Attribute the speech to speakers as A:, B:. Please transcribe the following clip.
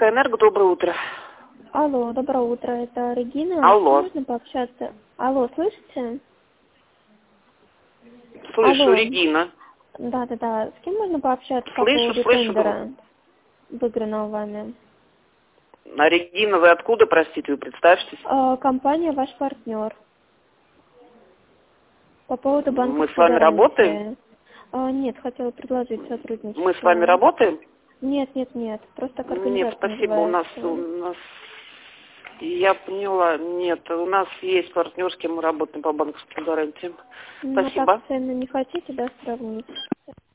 A: Сибирская энерго, доброе утро.
B: Алло, доброе утро, это Регина.
A: Алло.
B: Можно пообщаться? Алло, слышите?
A: Слышу,
B: Алло.
A: Регина.
B: Да. С кем можно пообщаться по
A: Слышу.
B: поводу тендера, выигранного вами?
A: А Регина, вы откуда, простите, вы представьтесь?
B: Компания «Ваш партнер». По поводу банковской
A: Мы с вами
B: гарантии.
A: работаем?
B: Нет, хотела предложить сотрудничество.
A: Мы с вами работаем?
B: Нет, просто как
A: Нет, спасибо, у нас, я поняла, нет, у нас есть партнер, с кем мы работаем по банковским гарантиям.
B: Ну,
A: Спасибо.
B: так цены не хотите, да, сравнить?